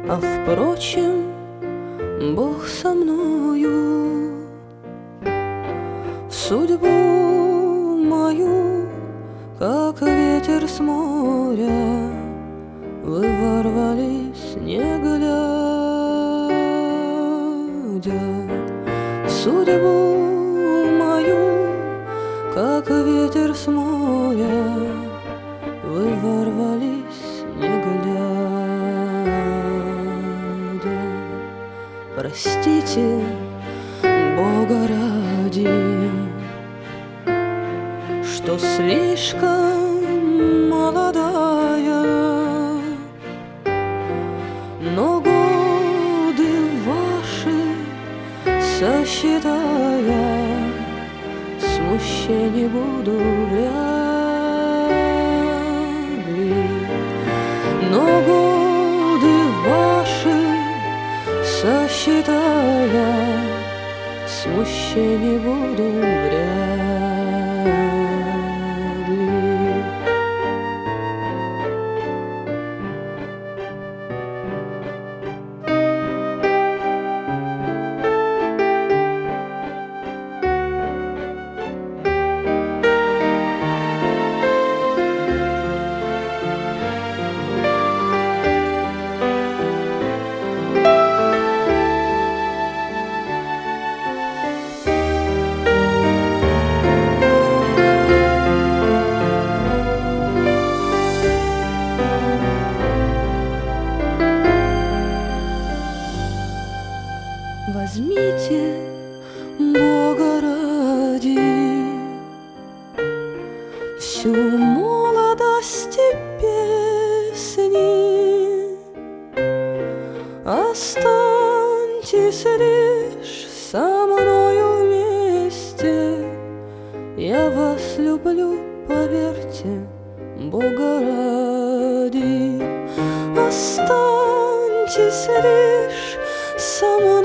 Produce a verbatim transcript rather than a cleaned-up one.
А впрочем, Бог со мною. В судьбу мою, как ветер с моря, вы ворвались, не глядя. В судьбу мою, как ветер с моря, вы ворвались, не глядя. Простите, Бога ради, что слишком молодая, но годы ваши сосчитая, смущений буду вряд ли. Но годы ваши сосчитая, смущений буду вряд ли. Возьмите, Бога ради, всю молодость и песни, останьтесь лишь со мною вместе. Я вас люблю, поверьте, Бога ради. Останьтесь лишь со мной